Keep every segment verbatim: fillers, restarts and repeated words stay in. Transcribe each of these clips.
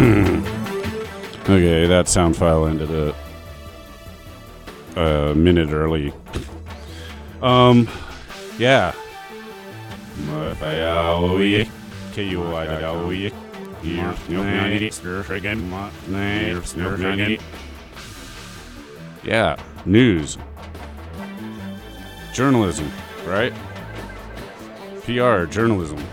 Okay, that sound file ended a, a minute early. Um, yeah. Yeah, news. Journalism, right? P R, journalism.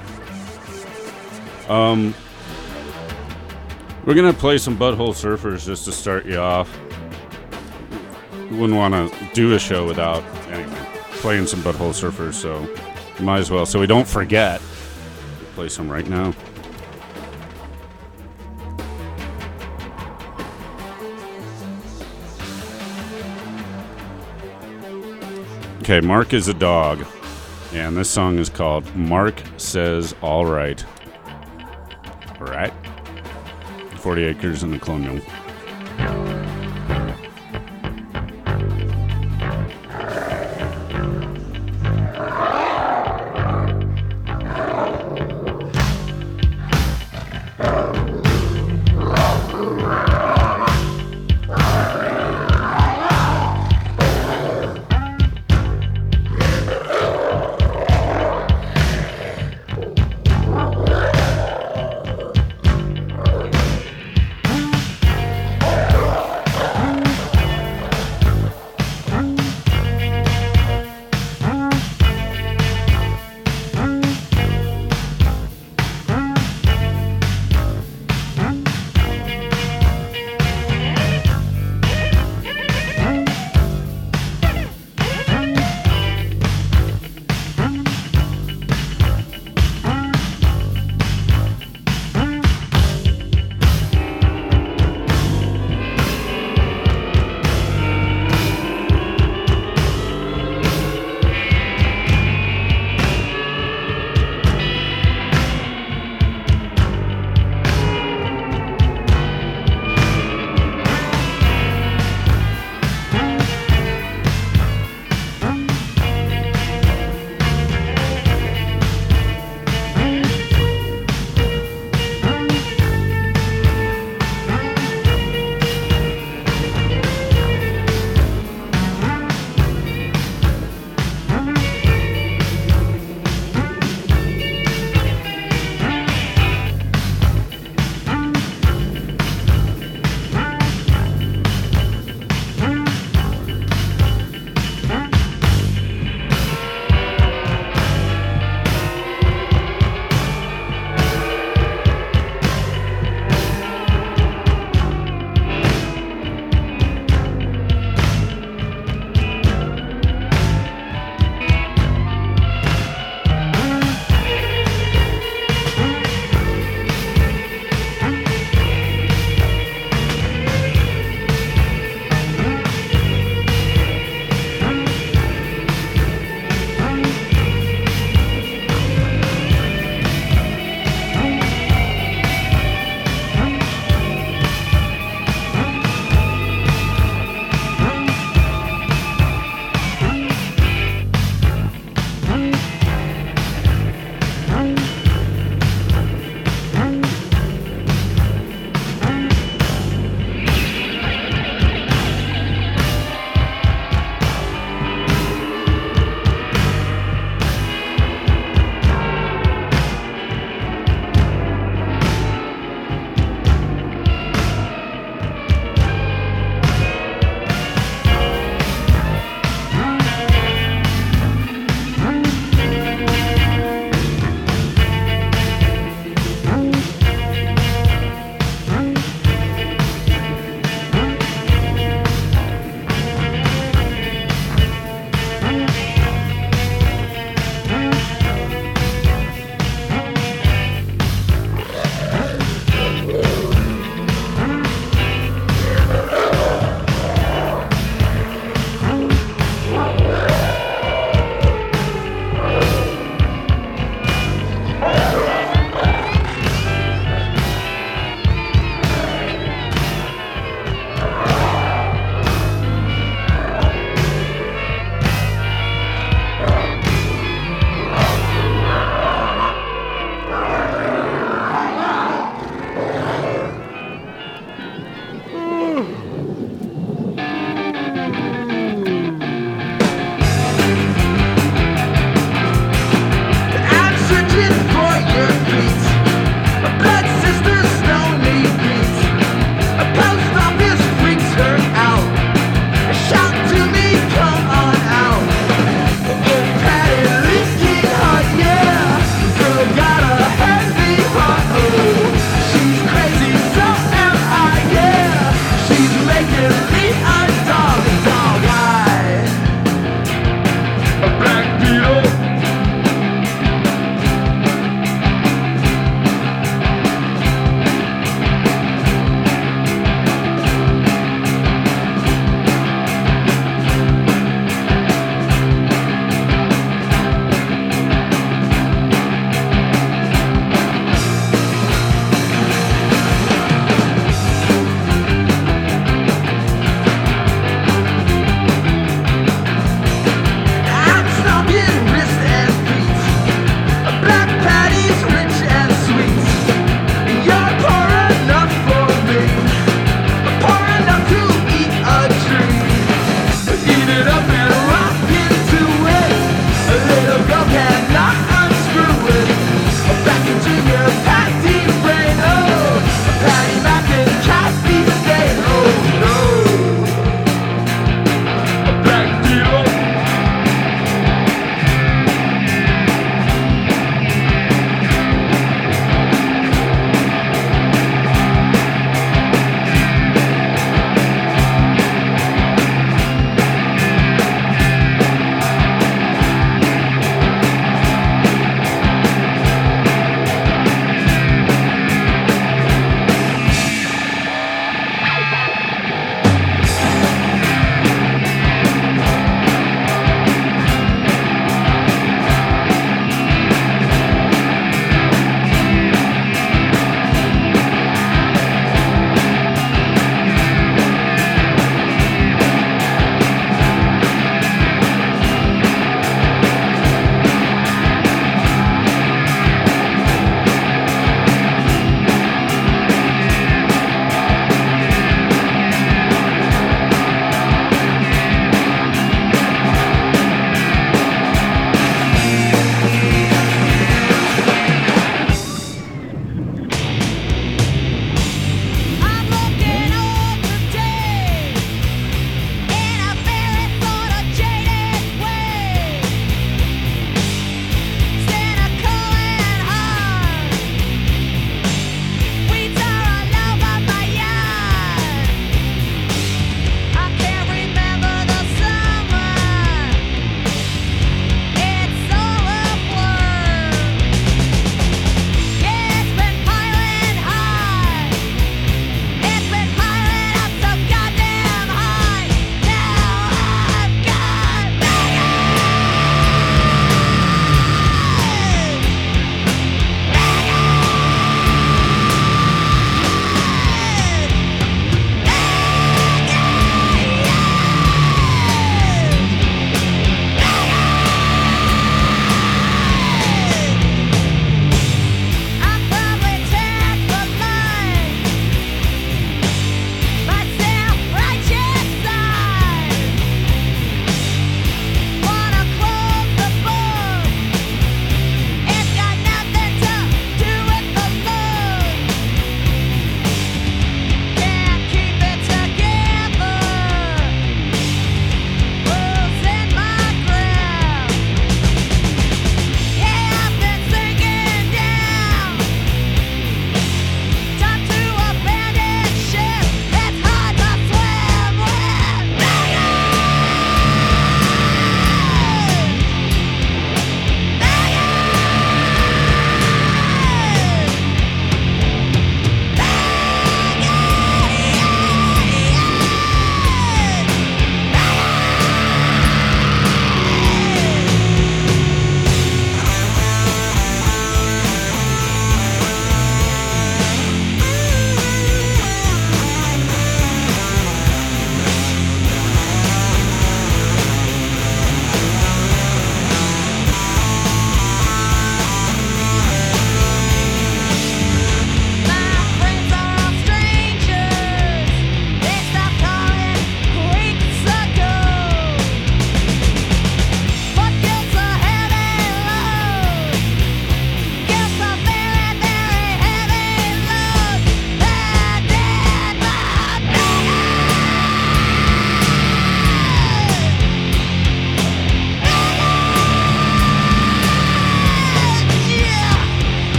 Um, we're gonna play some Butthole Surfers just to start you off. Wouldn't want to do a show without, anyway, playing some Butthole Surfers, so might as well. So we don't forget, play some right now. Okay, Mark is a dog, and this song is called Mark Says All Right. All right? forty acres in the Colonial.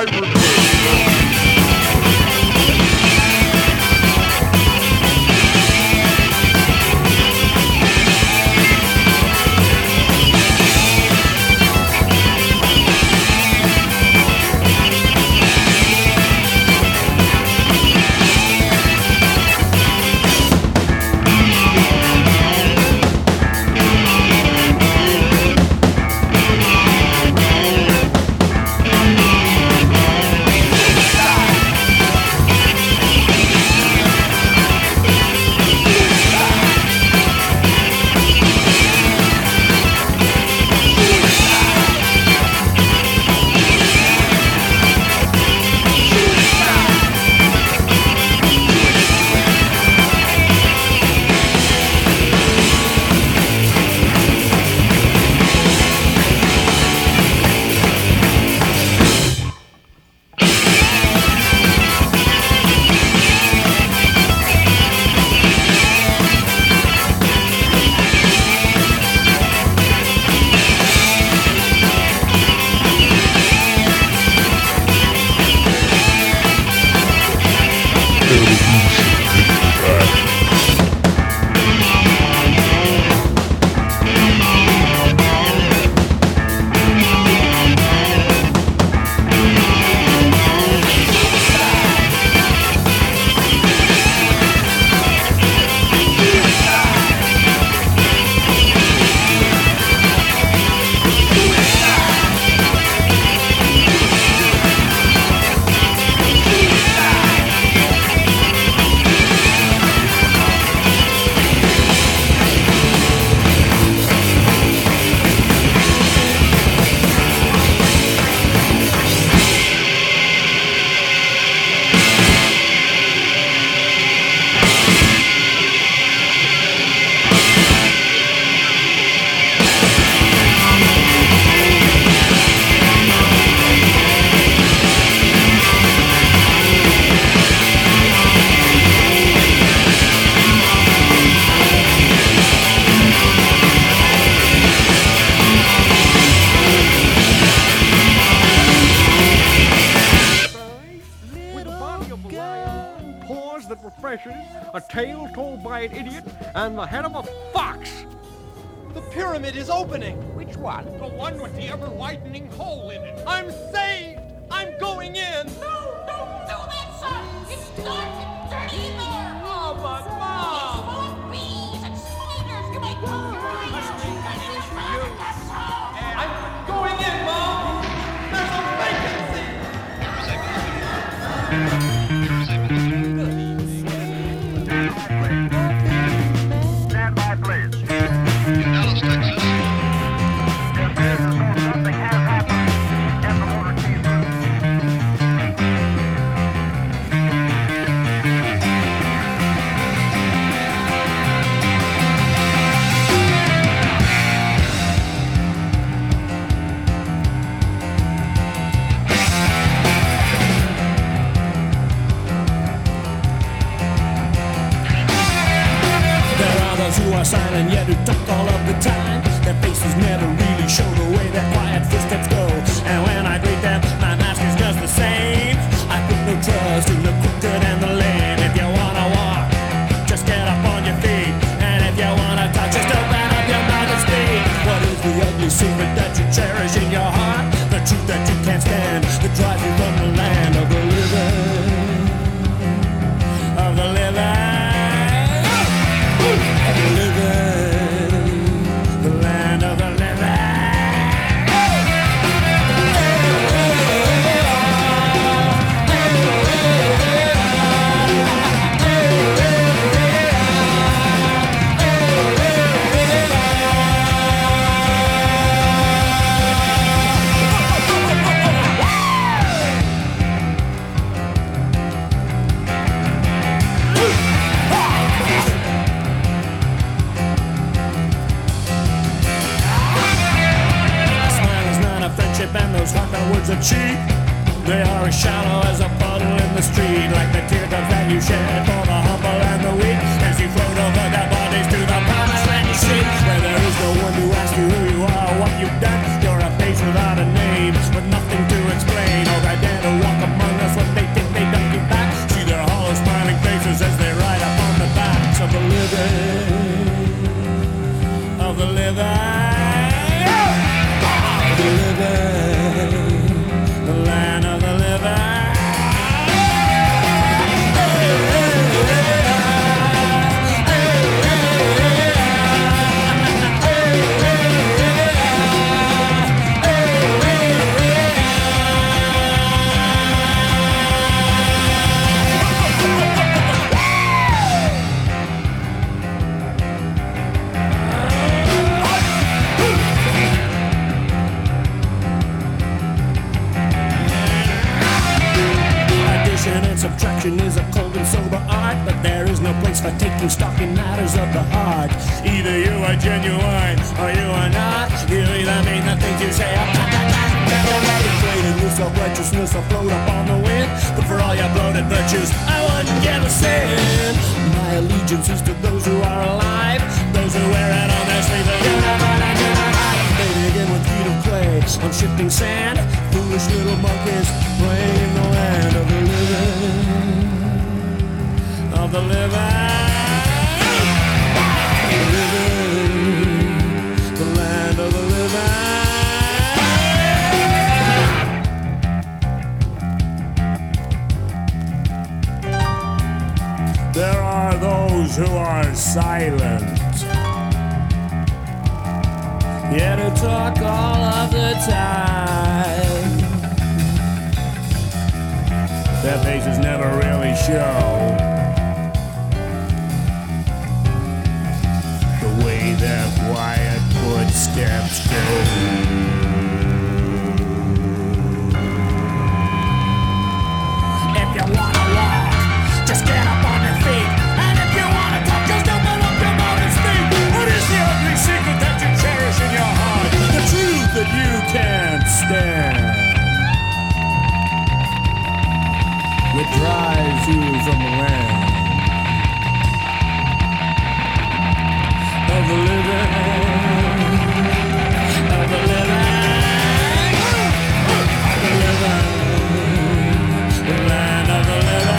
a tale told by an idiot, and the head of a fox. The pyramid is opening. Which one? The one with the ever-widening hole in it. I'm saved! I'm going in! No, don't do that, son! It's dark and dirty in there! Oh, but Mom! It's full of bees and spiders! You might come right out! I'm going in, Mom! There's a vacancy! Stand by, please. Dallas, Texas. Yes, there is something has happened in the motorcade room. Who are silent yet who talk all of the time. Their faces never really show the way their quiet footsteps go. And when I greet them, my mask is just the same. I put no trust in the crooked and the lame. If you wanna walk, just get up on your feet. And if you wanna talk, just open up your mouth and speak. What is the ugly secret that you cherish in your heart? The truth that you can't stand, that drives you from the land of the living, of the living. Of the living, the land of the living. And those heartfelt words are cheap. They are as shallow as a puddle in the street, like the teardrops that you shed for the humble and the weak, as you float over their bodies to the promised land you seek, where there is no one to ask you who you are or what you've done. You're a face without a name, with nothing to explain, or a dead and subtraction is a cold and sober art, but there is no place for taking stock in matters of the heart. Either you are genuine or you are not. You either mean the things you say or inflated with self-righteousness afloat up on the wind. But for all your bloated virtues, I wouldn't give a sin. My allegiance is to those who are alive, those who wear it on their sleeves. They begin with feet of clay on shifting sand. Foolish little monkeys playing in the land of the living, of the living, living, the land of the living. There are those who are silent, yet to talk all of the time. Their faces never really show the way their quiet footsteps go. If you wanna walk, just get up on your feet. And if you wanna talk, just open up your mouth and speak. What is the ugly secret that you cherish in your heart? The truth that you can't stand. It drives you from the land of the living, of the living, of the living, the land of the living.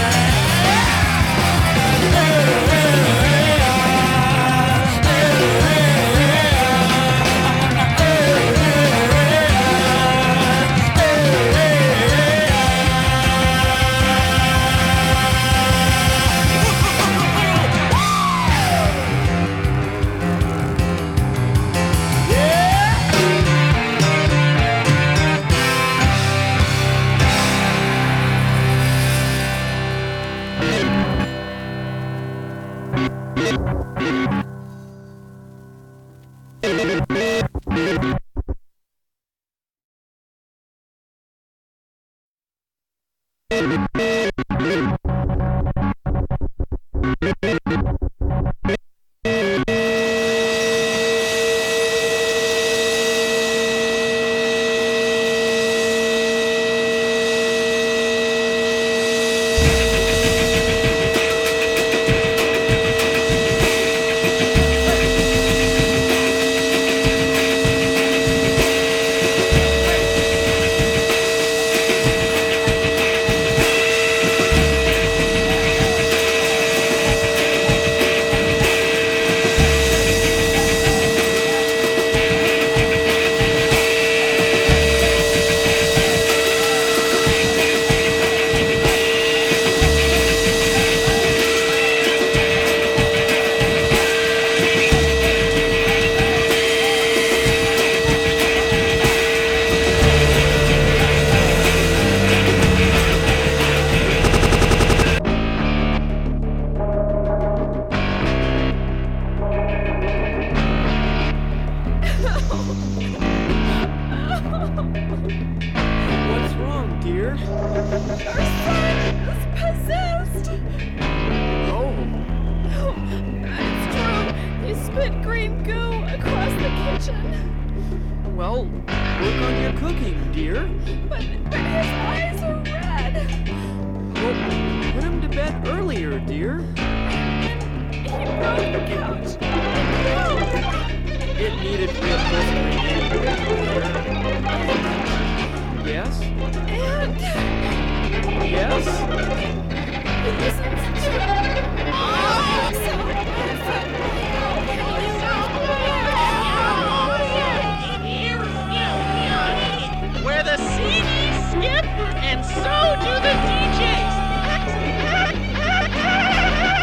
Well, work on your cooking, dear. But, but his eyes are red. Well, put him to bed earlier, dear. He broke the couch. It needed reupholstering anyway, dear. Yes? And Yes? he listens to oh, so Where the C Ds skip, and so do the D Js.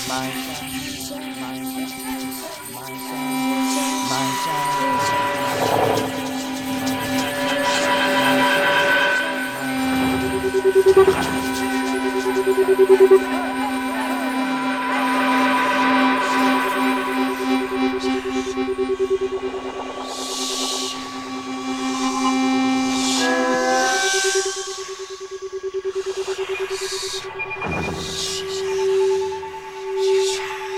Shh.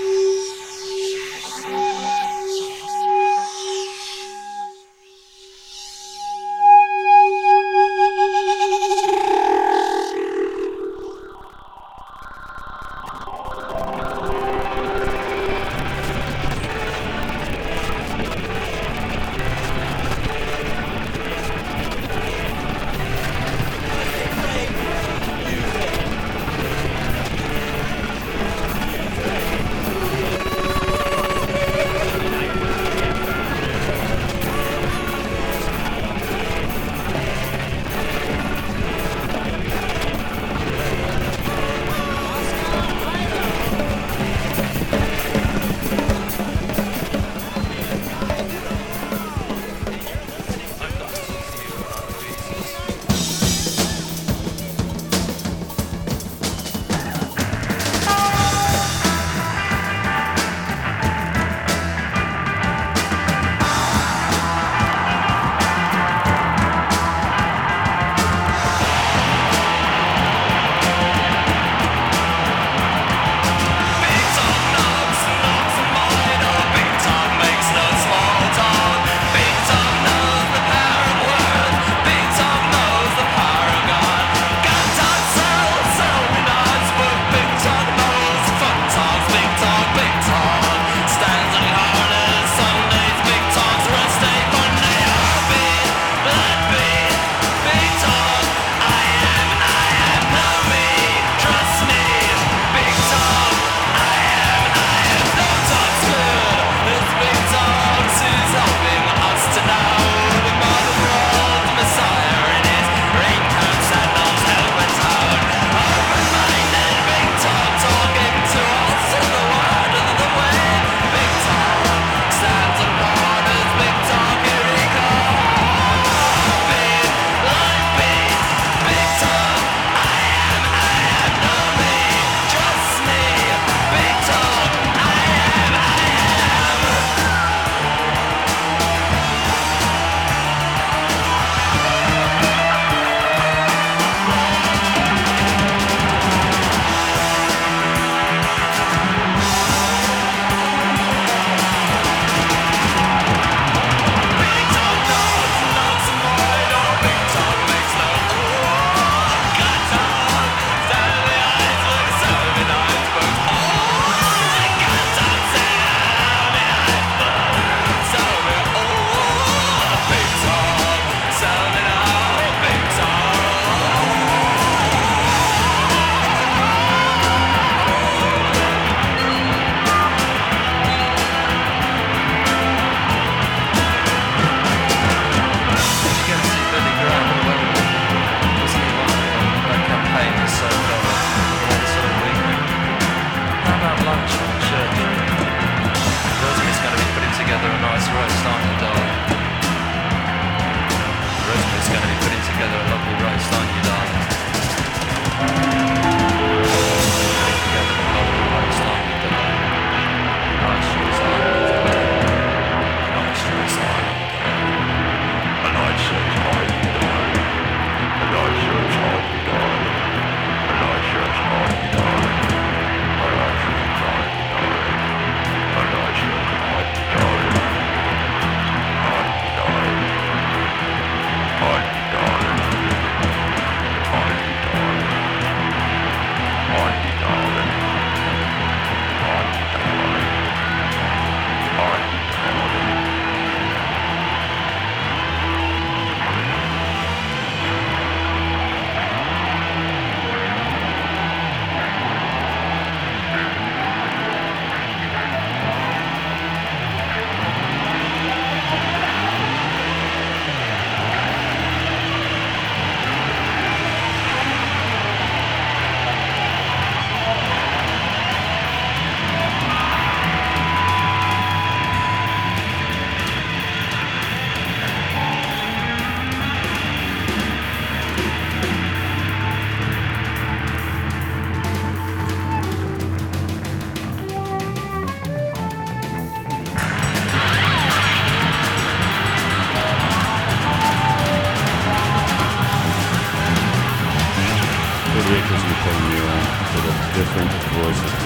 idiot because you play Neil for the different voices.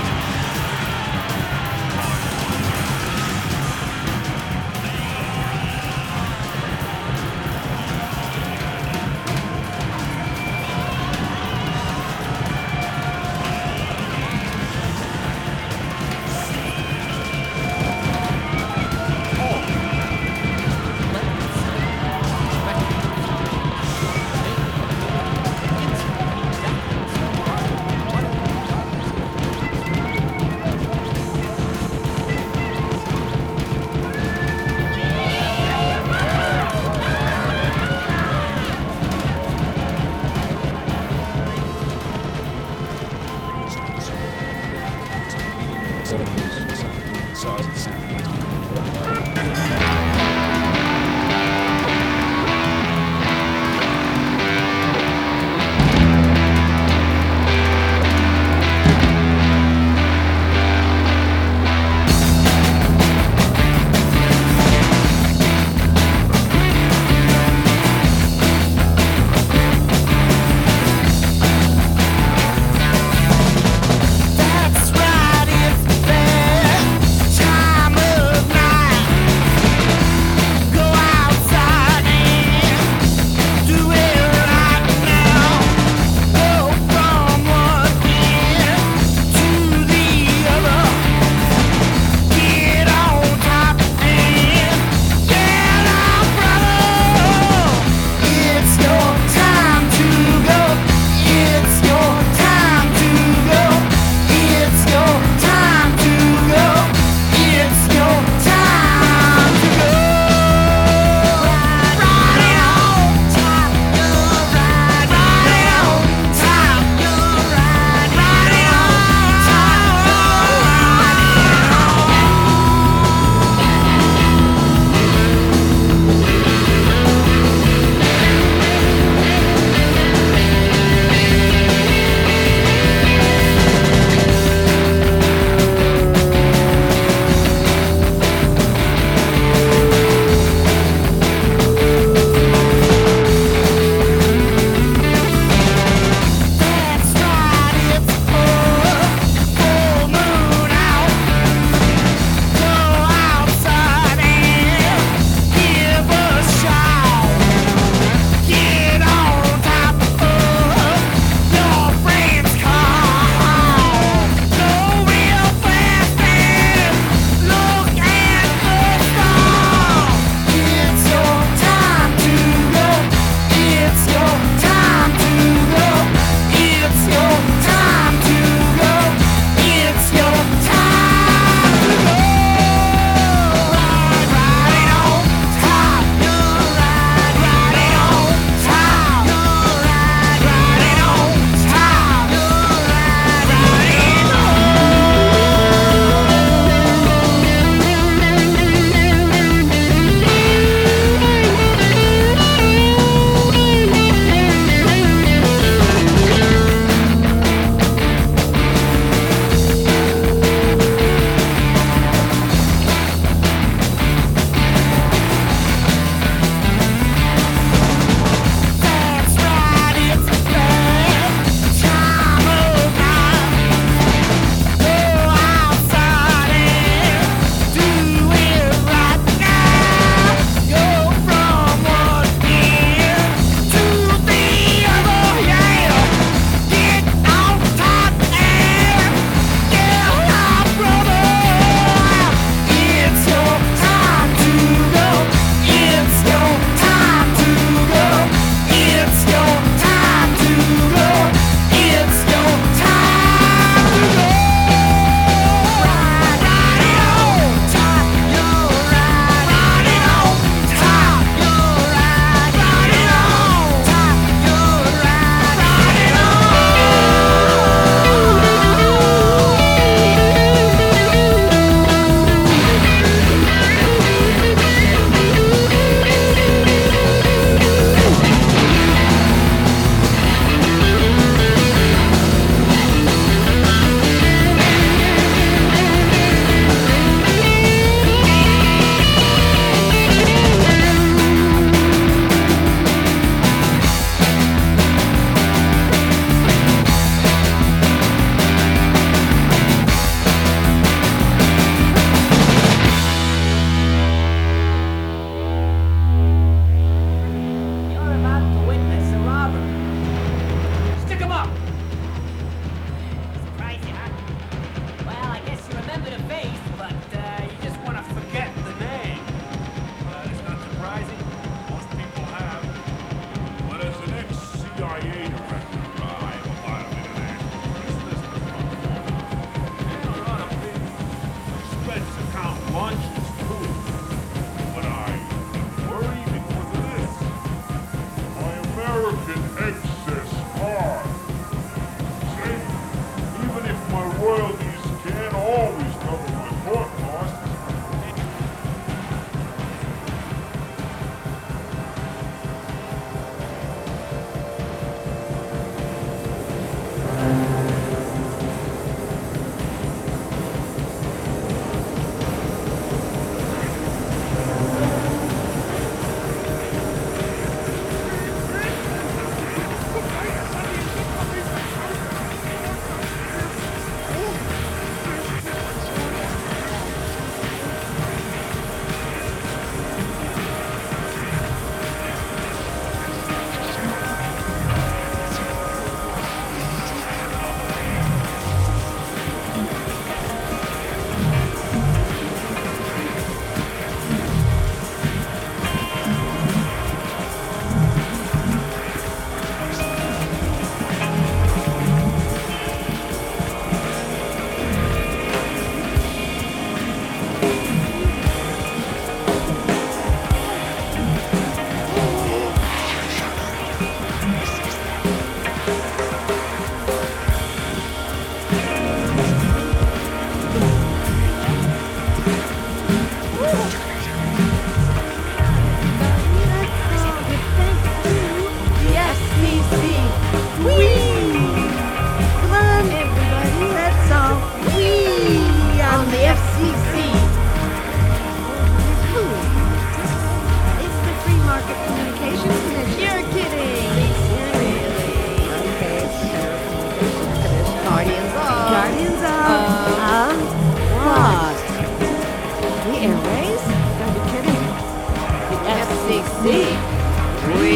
Guardians of... Uh, What? The Airways? Gotta be kidding. The F C C? We.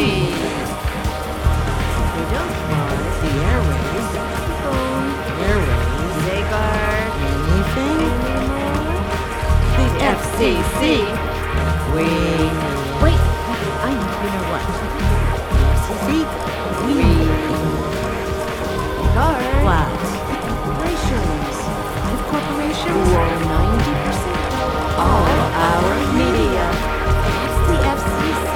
We don't want it. The Airways. Phone. Airways. Zagar. Anything? Anymore? The F C C? We. Wait, I know, you know what? The F C C. We. Zagar. What? Corporations. If corporations Whoa. are ninety percent all our media. It's the F C C.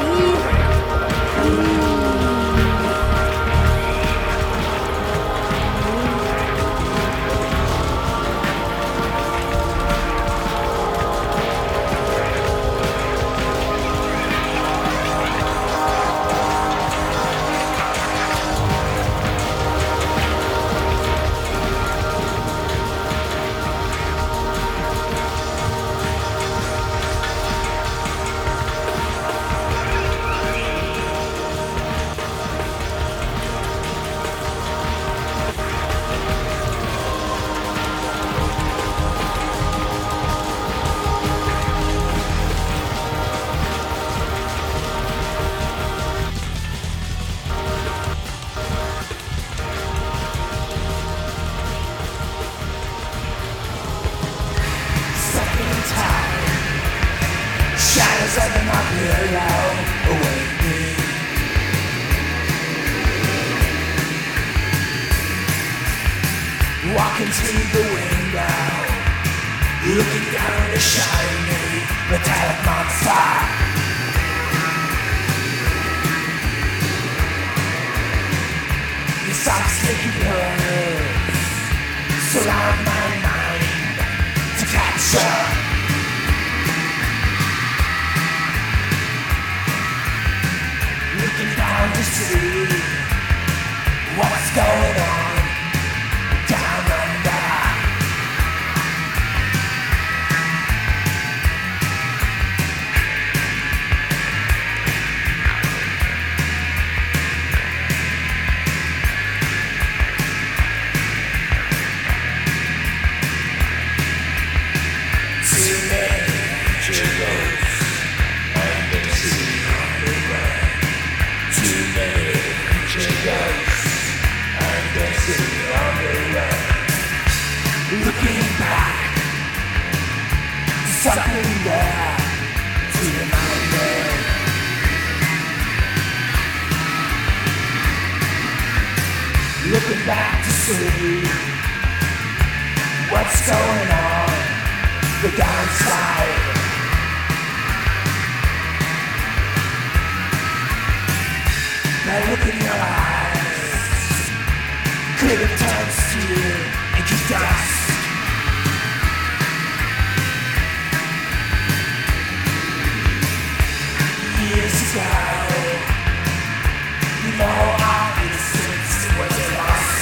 Shadows of the night below await me. Walking through the window, looking down at a shiny metallic monster. The soft sticky birds surround my mind to capture. Looking down to see what's going on down under. Too many jiggles under the sea underground. Too many jiggles under the sea underground. Looking back, something there to remind me. Looking back to see what's going on the downside. That look in your eyes could have turned steel into dust. Years ago, you know our innocence was lost.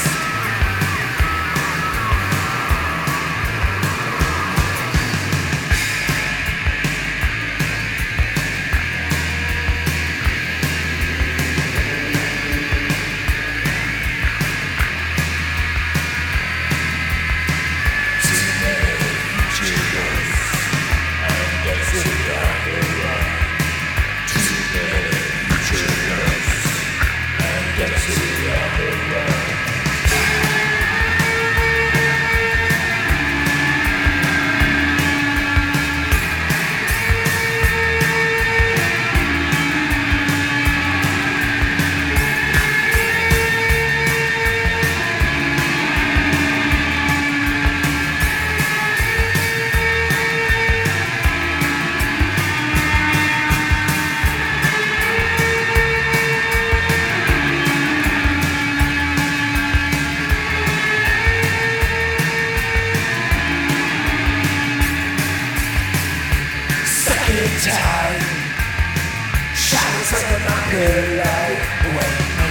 Time, shadows of the night below await me.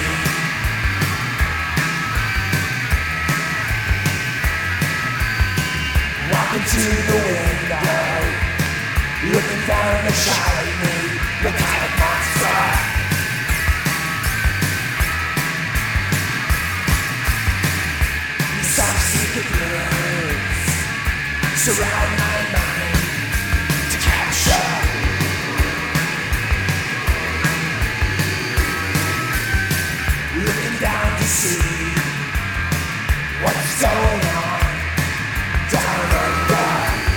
Walking to the window, looking down the shiny metallic monster. You soft ridiculous. Surround my mind to capture. Looking down to see what's going on down under.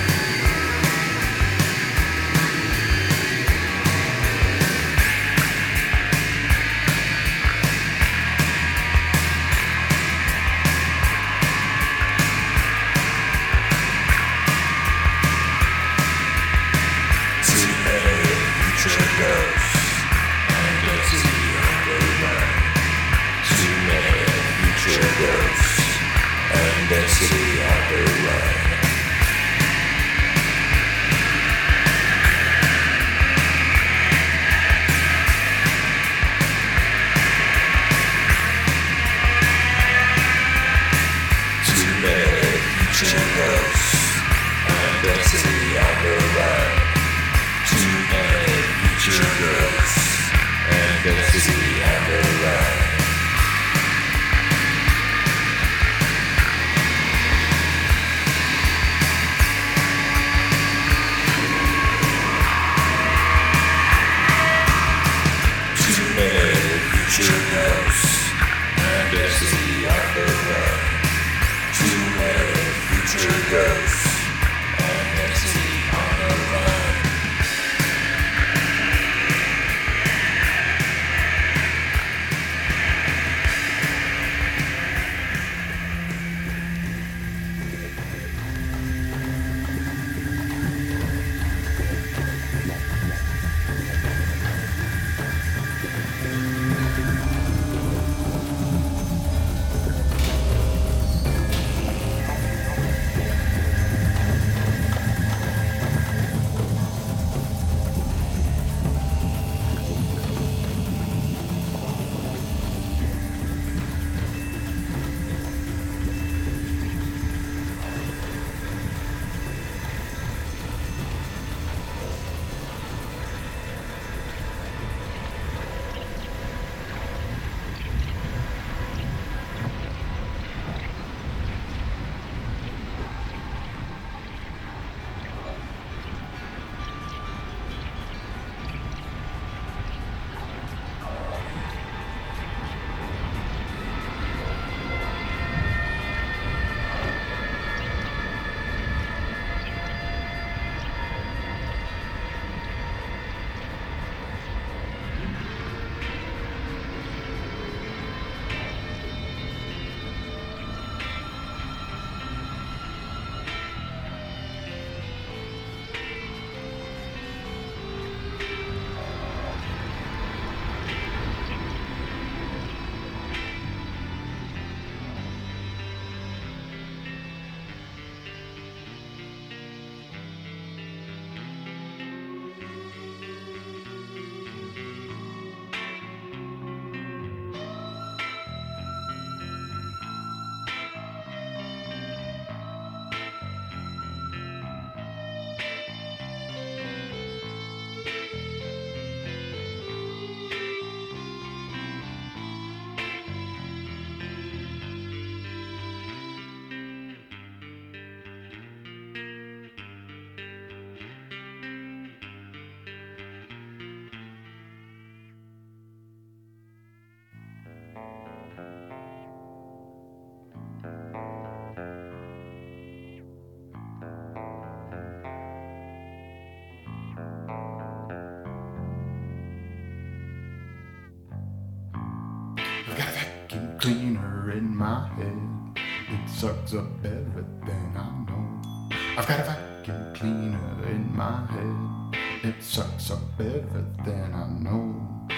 Cleaner in my head, it sucks up everything I know. I've got a vacuum cleaner in my head, it sucks up everything I know.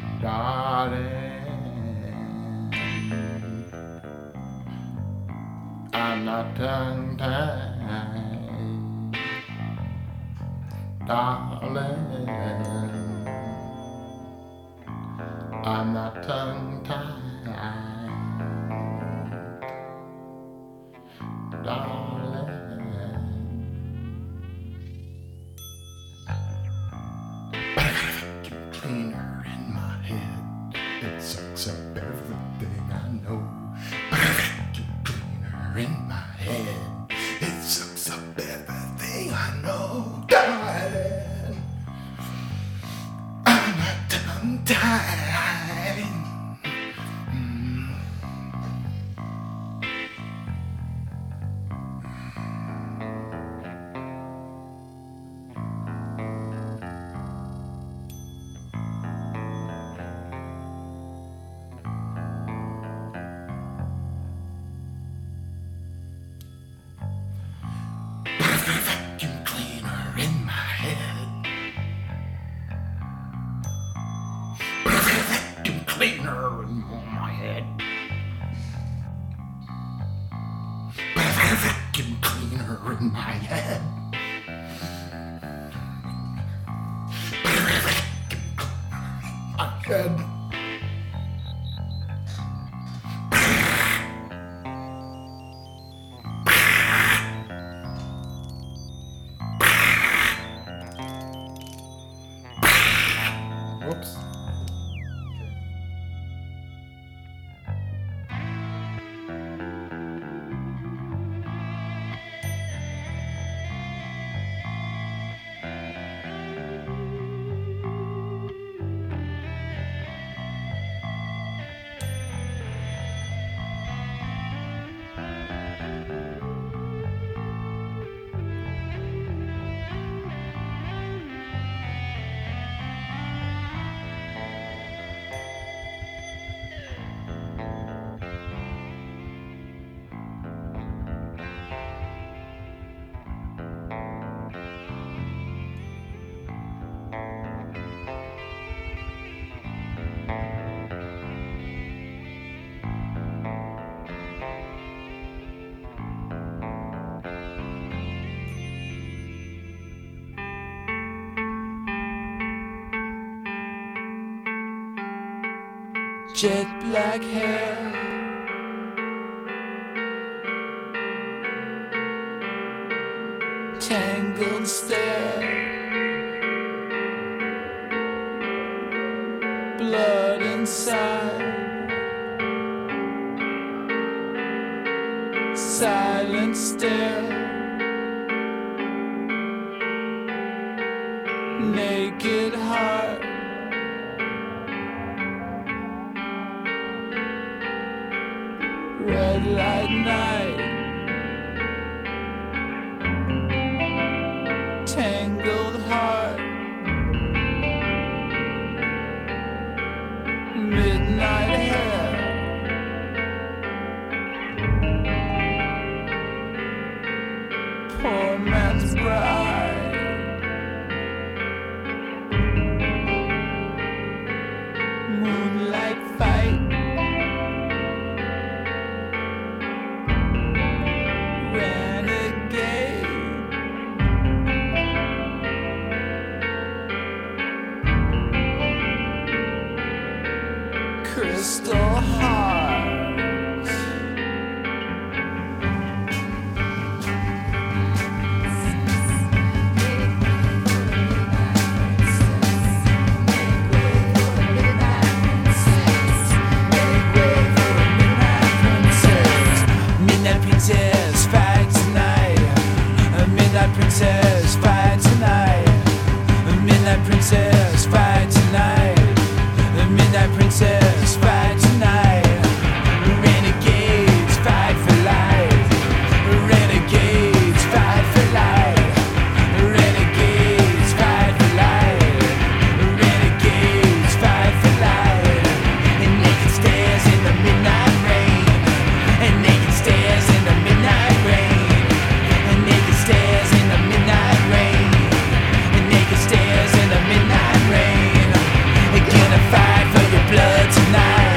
Darling, I'm not tongue-tied. Darling, I'm not tongue-tied. Darling, but I got a vacuum cleaner in my head. It sucks up everything I know. But I got a vacuum cleaner in my head. head. It sucks up everything I know, darling. I'm not tongue-tied. Vacuum cleaner in my head. But I've got a vacuum cleaner in my head. But I've got a vacuum cleaner in my head. But I've got a vacuum cleaner in my head. Whoops. Jet black hair, tangled stare, blood inside, silent stare, naked heart. Red light night, tangled heart, midnight hair, poor man's bride, moonlight fight. Crystal heart, midnight princess, fight tonight. Midnight princess, fight tonight. Midnight princess, fight tonight. Midnight princess, fight tonight. Renegades, fight for life. Renegades, fight for life. Renegades, fight for life. Renegades, fight for life. And naked stares in the midnight rain. And naked stares in the midnight rain. And naked stares in the midnight rain. And naked stares in the midnight rain. We're gonna fight for your blood tonight.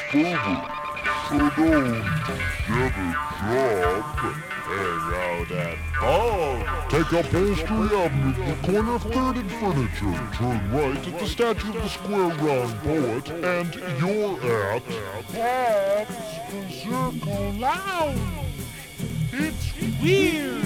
discovered. So don't get a job. Hang out at home. Take Upholstery Avenue to the corner of third and Furniture. Turn right at the statue of the Square Round Poet, and you're at Pop's Circle Lounge. It's weird.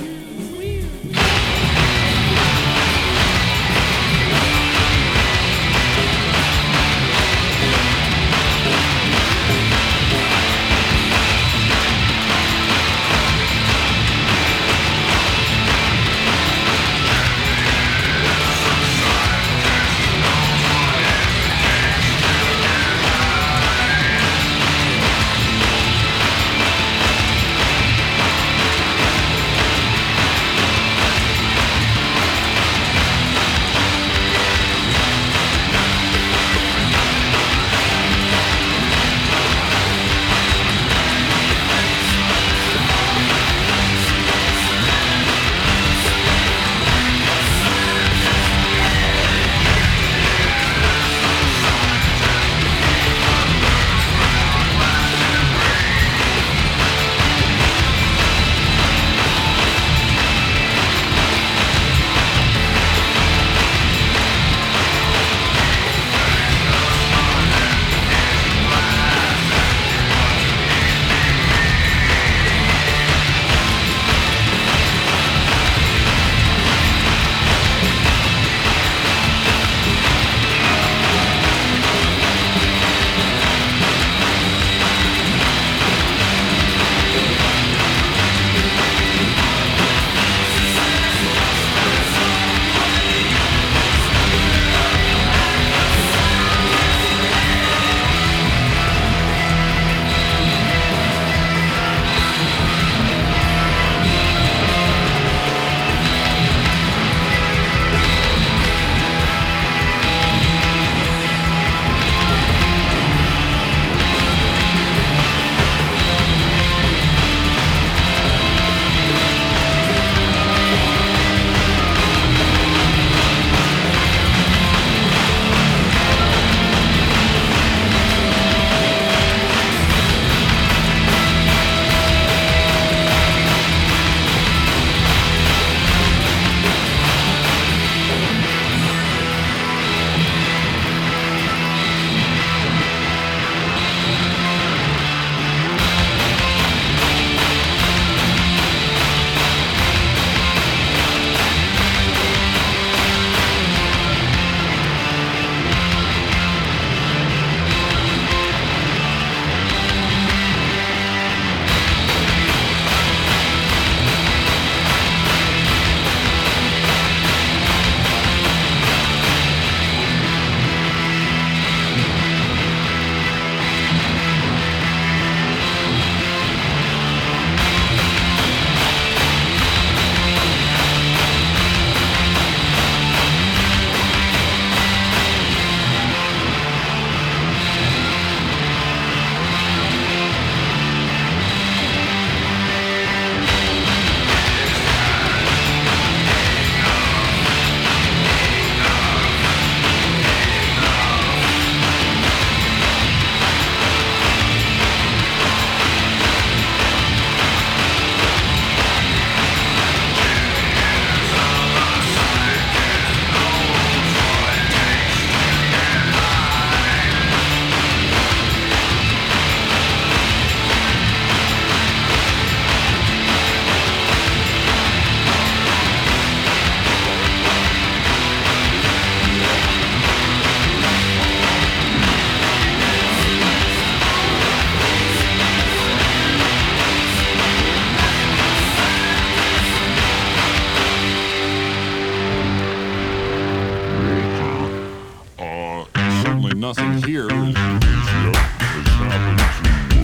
nothing here is, is, uh, has happened to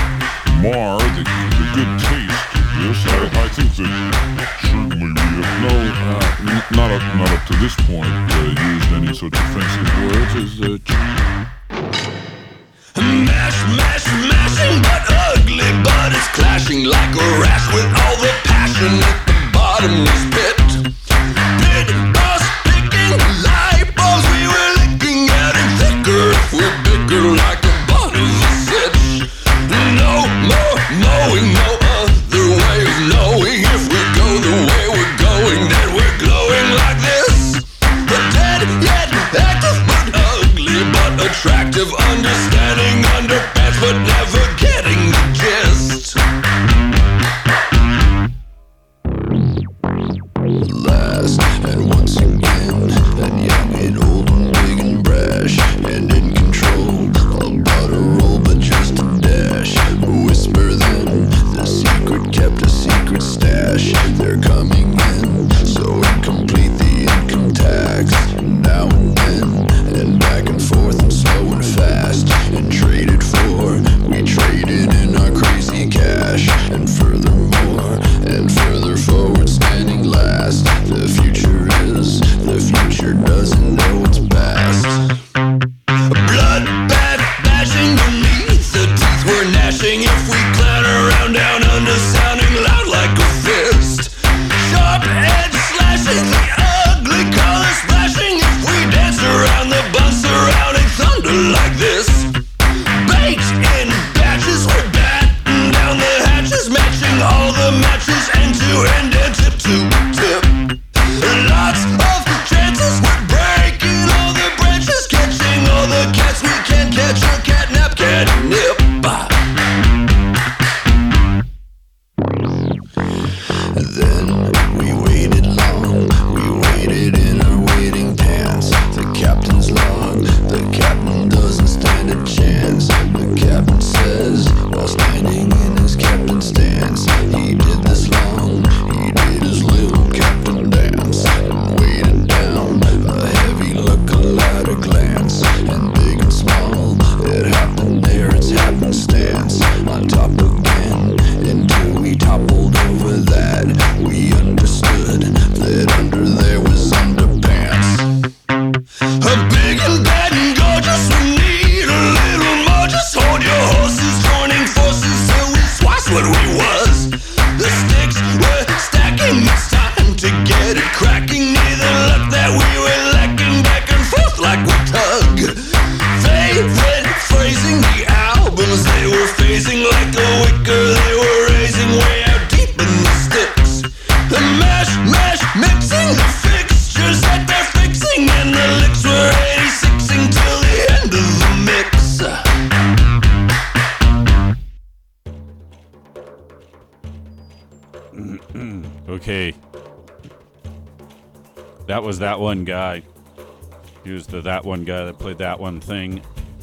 uh, mar the, the good taste of this. I, I think that certainly we have no, uh, n- not, up, not up to this point, uh, used any such offensive words as uh, mash, mash, mashing, but ugly, but it's clashing like a rash with all the passion at the bottomless pit. Pit bus picking light bulbs we were licking, getting thicker. We're bigger like a bottomless pit. Okay. That was that one guy. He was the that one guy that played that one thing.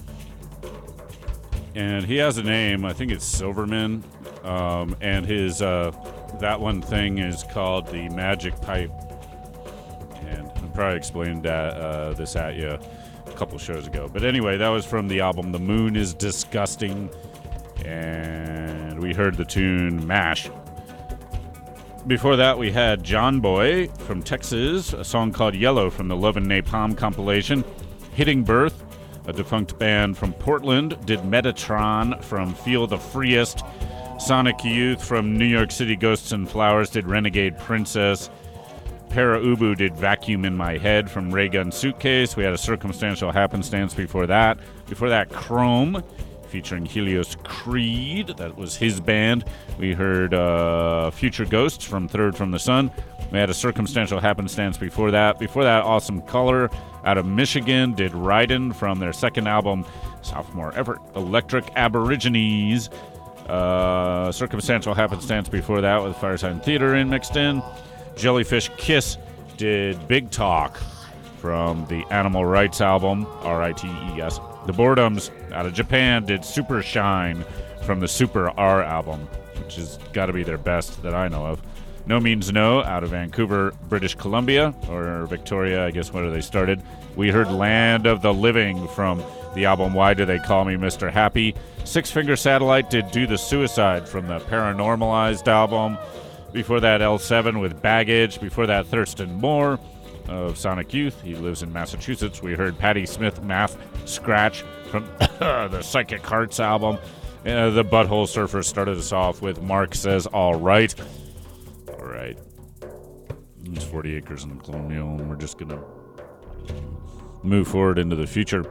And he has a name. I think it's Silverman. Um, and his uh, that one thing is called the Magic Pipe. And I probably explained that, uh, this at you a couple shows ago. But anyway, that was from the album The Moon is Disgusting. And we heard the tune MASH. Before that, we had John Boy from Texas, a song called Yellow from the Love and Napalm compilation. Hitting Birth, a defunct band from Portland, did Metatron from Feel the Freest. Sonic Youth from New York City Ghosts and Flowers did Renegade Princess. Para Ubu did Vacuum in My Head from Ray Gun Suitcase. We had a Circumstantial Happenstance before that. Before that, Chrome, featuring Helios Creed. That was his band. We heard uh, Future Ghosts from Third from the Sun. We had a Circumstantial Happenstance before that. Before that, Awesome Color out of Michigan did Ryden from their second album, Sophomore Effort, Electric Aborigines. Uh, Circumstantial Happenstance before that with Fireside Theater in mixed in. Jellyfish Kiss did Big Talk from the Animal Rights album, R I T E S. The Boredoms out of Japan did Super Shine from the Super R album, which has got to be their best that I know of. No Means No out of Vancouver, British Columbia, or Victoria, I guess where they started. We heard Land of the Living from the album Why Do They Call Me Mister Happy. Six Finger Satellite did Do the Suicide from the Paranormalized album. Before that, L seven with Baggage. Before that, Thurston Moore of Sonic Youth. He lives in Massachusetts. We heard Patti Smith Math Scratch from the Psychic Hearts album. Uh, the Butthole Surfers started us off with Mark Says All Right. All right. It's forty acres in the Colonial, and we're just going to move forward into the future.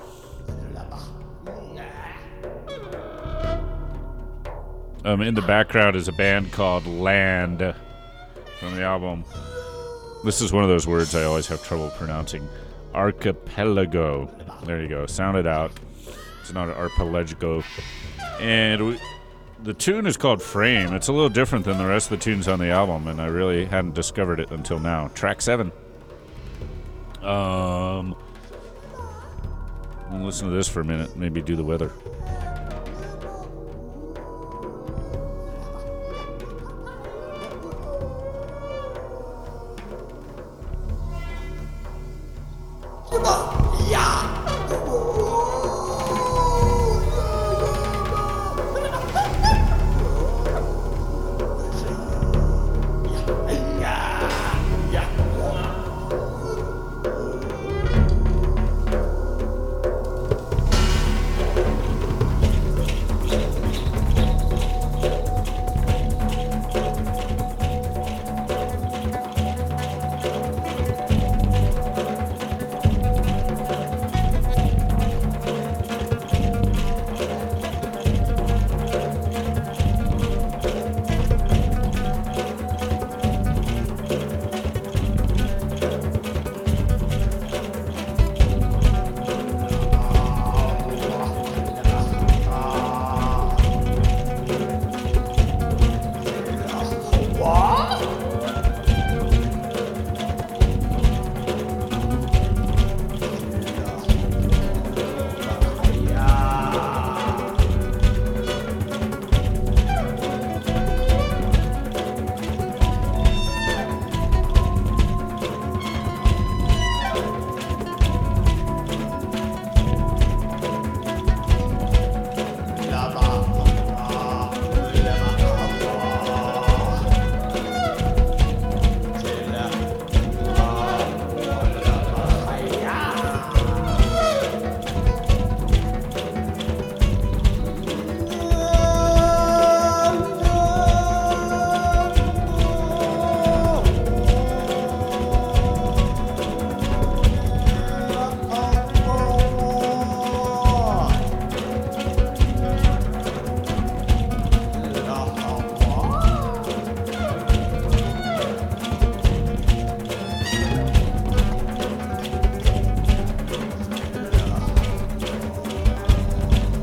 Um, in the background is a band called Land from the album. This is one of those words I always have trouble pronouncing. Archipelago. There you go. Sound it out. It's not an arpeggio. And we, the tune is called Frame. It's a little different than the rest of the tunes on the album, and I really hadn't discovered it until now. Track seven. Um, I'll listen to this for a minute. Maybe do the weather.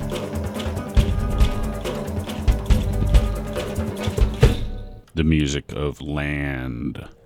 Music of land.